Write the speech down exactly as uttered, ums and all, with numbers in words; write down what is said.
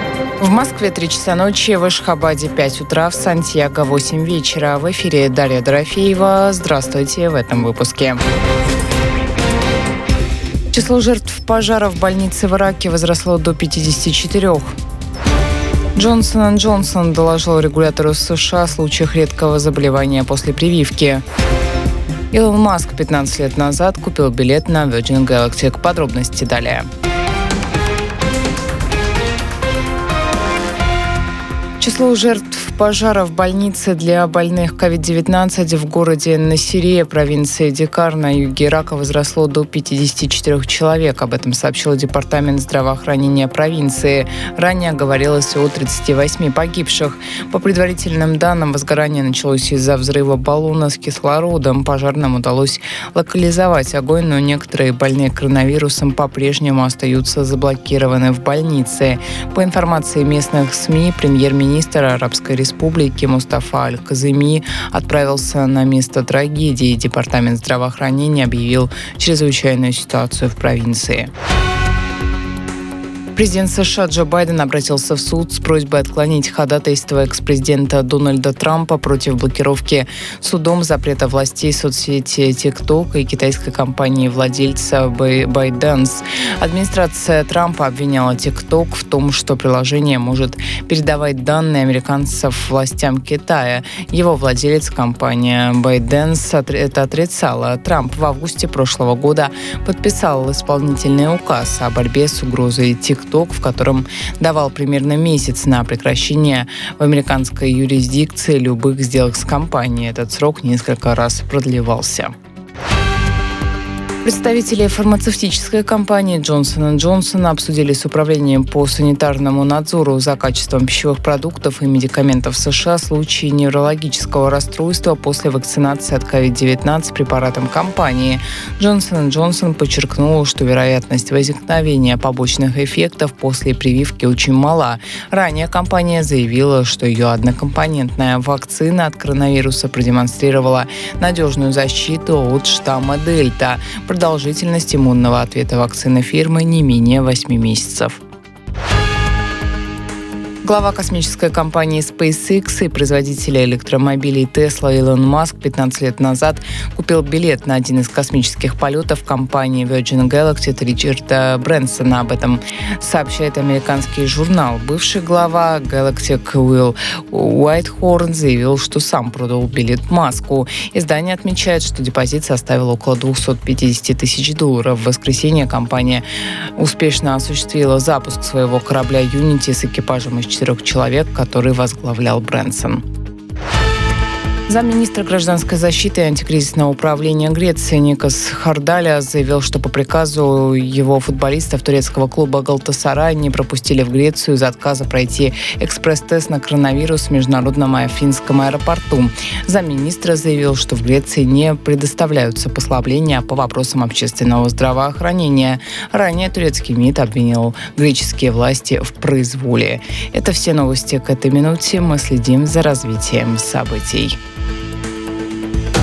В Москве три часа ночи, в Ашхабаде пять утра, в Сантьяго восемь вечера. В эфире Дарья Дорофеева. Здравствуйте в этом выпуске. Число жертв пожара в больнице в Ираке возросло до пятидесяти четырёх. Джонсон энд Джонсон доложил регулятору США о случаях редкого заболевания после прививки. Илон Маск пятнадцать лет назад купил билет на Virgin Galactic. Подробности далее. Число жертв пожара в больнице для больных ковид девятнадцать в городе Насирия, провинции Дикар на юге Ирака возросло до пятидесяти четырёх человек. Об этом сообщил Департамент здравоохранения провинции. Ранее говорилось о тридцати восьми погибших. По предварительным данным, возгорание началось из-за взрыва баллона с кислородом. Пожарным удалось локализовать огонь, но некоторые больные коронавирусом по-прежнему остаются заблокированы в больнице. По информации местных СМИ, премьер-министр Арабской Республики Мустафа Аль-Каземи отправился на место трагедии. Департамент здравоохранения объявил чрезвычайную ситуацию в провинции. Президент США Джо Байден обратился в суд с просьбой отклонить ходатайство экс-президента Дональда Трампа против блокировки судом запрета властей соцсети TikTok и китайской компании-владельца ByteDance. Администрация Трампа обвиняла TikTok в том, что приложение может передавать данные американцев властям Китая. Его владелец, компания ByteDance, это отрицала. Трамп в августе прошлого года подписал исполнительный указ о борьбе с угрозой TikTok, в котором давал примерно месяц на прекращение в американской юрисдикции любых сделок с компанией. Этот срок несколько раз продлевался. Представители фармацевтической компании Джонсон энд Джонсон обсудили с Управлением по санитарному надзору за качеством пищевых продуктов и медикаментов США случаи неврологического расстройства после вакцинации от ковид девятнадцать препаратом компании. Джонсон энд Джонсон подчеркнула, что вероятность возникновения побочных эффектов после прививки очень мала. Ранее компания заявила, что ее однокомпонентная вакцина от коронавируса продемонстрировала надежную защиту от штамма Дельта. Продолжительность иммунного ответа вакцины фирмы не менее восьми месяцев. Глава космической компании SpaceX и производителя электромобилей Tesla Илон Маск пятнадцать лет назад купил билет на один из космических полетов компании Virgin Galactic Ричарда Брэнсона. Об этом сообщает американский журнал. Бывший глава Galactic Уилл Уайтхорн заявил, что сам продал билет Маску. Издание отмечает, что депозит составил около двухсот пятидесяти тысяч долларов. В воскресенье компания успешно осуществила запуск своего корабля Unity с экипажем из четырех человек, который возглавлял Брэнсон. Замминистра гражданской защиты и антикризисного управления Греции Никос Хардалиас заявил, что по приказу его футболистов турецкого клуба Галтасарай не пропустили в Грецию из-за отказа пройти экспресс-тест на коронавирус в международном Афинском аэропорту. Замминистра заявил, что в Греции не предоставляются послабления по вопросам общественного здравоохранения. Ранее турецкий МИД обвинил греческие власти в произволе. Это все новости к этой минуте. Мы следим за развитием событий.